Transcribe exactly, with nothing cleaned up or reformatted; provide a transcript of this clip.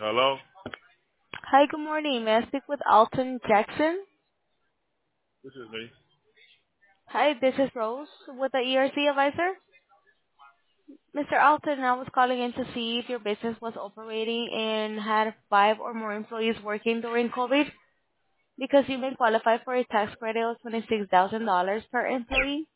Hello? Hi, good morning. May I speak with Alton Jackson? This is me. Hi, this is Rose with the E R C advisor. Mister Alton, I was calling in to see if your business was operating and had five or more employees working during COVID because you may qualify for a tax credit of twenty-six thousand dollars per employee.